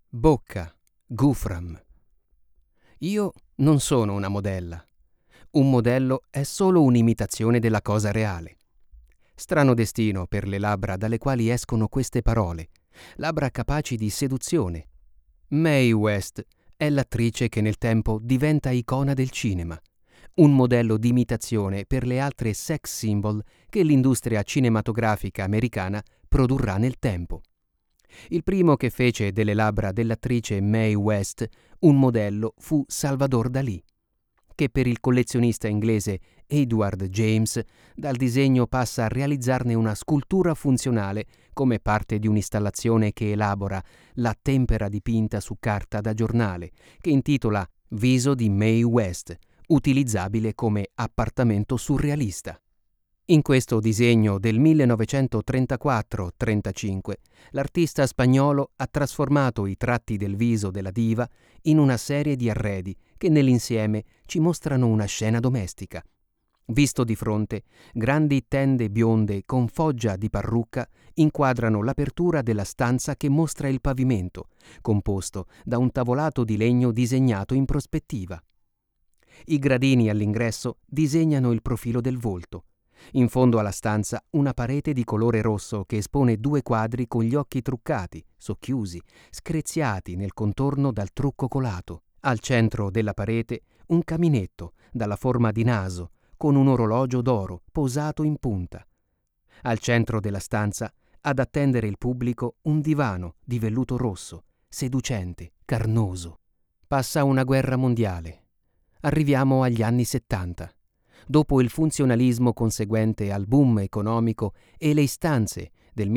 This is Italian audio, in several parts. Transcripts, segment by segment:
Bocca, Gufram. Io non sono una modella. Un modello è solo un'imitazione della cosa reale. Strano destino per le labbra dalle quali escono queste parole, labbra capaci di seduzione. Mae West è l'attrice che nel tempo diventa icona del cinema, un modello di imitazione per le altre sex symbol che l'industria cinematografica americana produrrà nel tempo. Il primo che fece delle labbra dell'attrice Mae West un modello fu Salvador Dalì, che per il collezionista inglese Edward James dal disegno passa a realizzarne una scultura funzionale come parte di un'installazione che elabora la tempera dipinta su carta da giornale, che intitola Viso di Mae West, utilizzabile come appartamento surrealista. In questo disegno del 1934-35, l'artista spagnolo ha trasformato i tratti del viso della diva in una serie di arredi che nell'insieme ci mostrano una scena domestica. Visto di fronte, grandi tende bionde con foggia di parrucca inquadrano l'apertura della stanza che mostra il pavimento, composto da un tavolato di legno disegnato in prospettiva. I gradini all'ingresso disegnano il profilo del volto. In fondo alla stanza una parete di colore rosso che espone due quadri con gli occhi truccati, socchiusi, screziati nel contorno dal trucco colato. Al centro della parete un caminetto dalla forma di naso con un orologio d'oro posato in punta. Al centro della stanza, ad attendere il pubblico, un divano di velluto rosso, seducente, carnoso. Passa una guerra mondiale. Arriviamo agli anni 70. Dopo il funzionalismo conseguente al boom economico e le istanze del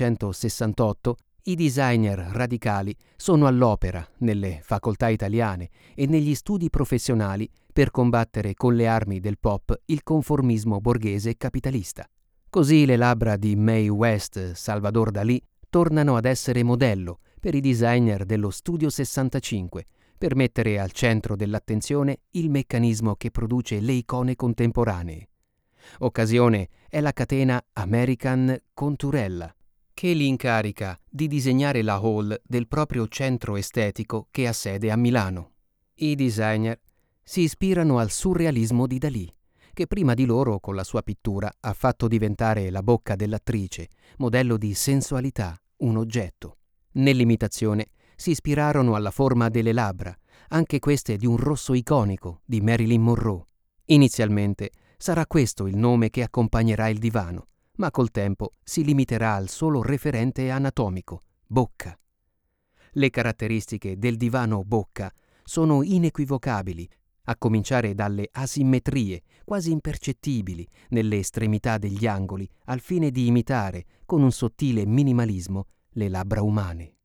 1968, i designer radicali sono all'opera nelle facoltà italiane e negli studi professionali per combattere con le armi del pop il conformismo borghese capitalista. Così le labbra di Mae West, Salvador Dalì, tornano ad essere modello per i designer dello Studio 65, per mettere al centro dell'attenzione il meccanismo che produce le icone contemporanee. Occasione è la catena American Conturella, che li incarica di disegnare la hall del proprio centro estetico che ha sede a Milano. I designer si ispirano al surrealismo di Dalì, che prima di loro con la sua pittura ha fatto diventare la bocca dell'attrice, modello di sensualità, un oggetto. Nell'imitazione si ispirarono alla forma delle labbra, anche queste di un rosso iconico di Marilyn Monroe. Inizialmente sarà questo il nome che accompagnerà il divano, ma col tempo si limiterà al solo referente anatomico, bocca. Le caratteristiche del divano bocca sono inequivocabili, a cominciare dalle asimmetrie quasi impercettibili nelle estremità degli angoli, al fine di imitare, con un sottile minimalismo, le labbra umane.